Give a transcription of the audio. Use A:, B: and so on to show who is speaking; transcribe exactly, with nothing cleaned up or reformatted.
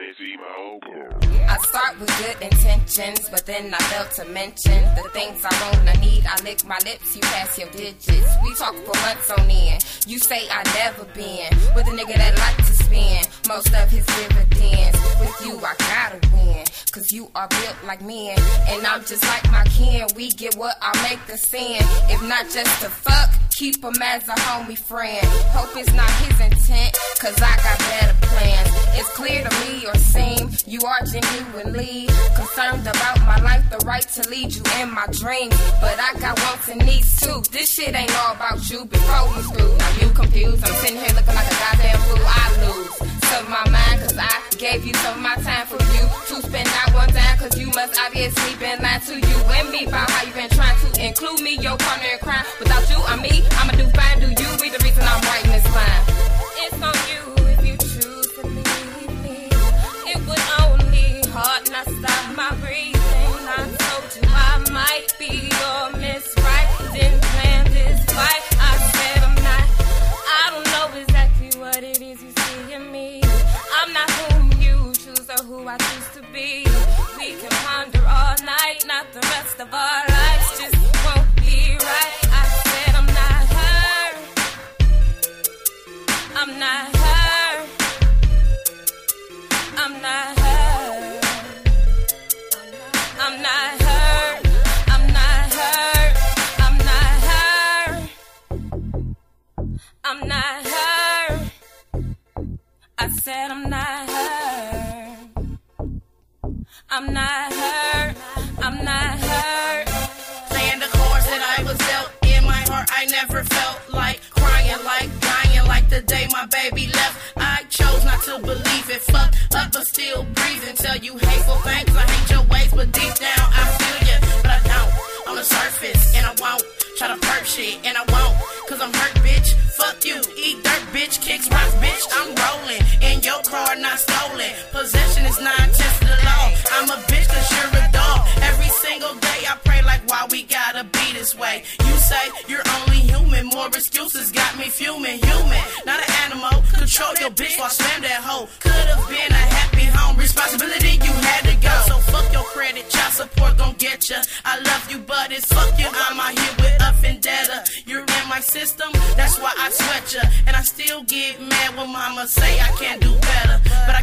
A: can't see my old girl.
B: I start with good intentions, but then I fail to mention the things I want, I need. I lick my lips, you pass your digits. We talk for months on end. You say I never been with a nigga that like to spend most of his dividends. With you, I gotta win, cause you are built like men, and I'm just like my kin. We get what I make the sin. If not just to fuck, keep him as a homie friend. Hope it's not his intent, cause I got better plans. It's clear to me or seem you are genuinely concerned about my life, the right to lead you in my dreams. But I got wants and needs too. This shit ain't all about you before you through. Now you confused, I'm sitting here looking like a goddamn fool. I lose some of my mind, cause I gave you some of my time for you to spend out one time, cause you must obviously been lying to you and me about how you been trying to include me, your partner in crime. Without you, I'm me, I'ma do fine. Do you be the reason I'm writing this line? It's on you if you choose to leave me. It would only hurt, not stop my breathing. I told you I might be your Miss Right. Didn't plan this fight. I said I'm not. I don't know exactly what it is you see in me. I'm not whom you choose or who I choose to be. We can ponder all night, not the rest of our lives. Just won't be right. I said I'm not her. I'm not her. I'm not her. I'm not her. I'm not her. I'm not her. I'm not her. I said I'm not her. I'm not her. I'm not her.
C: Playing the chords that I was dealt in my heart, I never felt like crying, like dying, like the day my baby left. I chose not to believe it. Fucked up, but still breathing. Tell you hateful things, I hate your ways, but deep down I feel you. But I don't on the surface, and I won't try to perp shit, and I won't, cause I'm hurt, bitch. Fuck you, eat dirt, bitch. Kicks rocks, bitch. I'm rolling in your car, not stolen. Possession is nine tenths of the law. I'm a bitch cause you're a dog. Every single day I pray like, why we gotta be this way? You say you're only human, more excuses got me fuming. Human, not an animal. Control your bitch while slam that hoe. Could've been a happy home. Responsibility, you had to go. So fuck your credit, child support gon' get ya. I love you, but it's fuck you. I'm out here with a vendetta. You're in my system, that's why I sweat ya. And I still get mad when mama say I can't do better. But I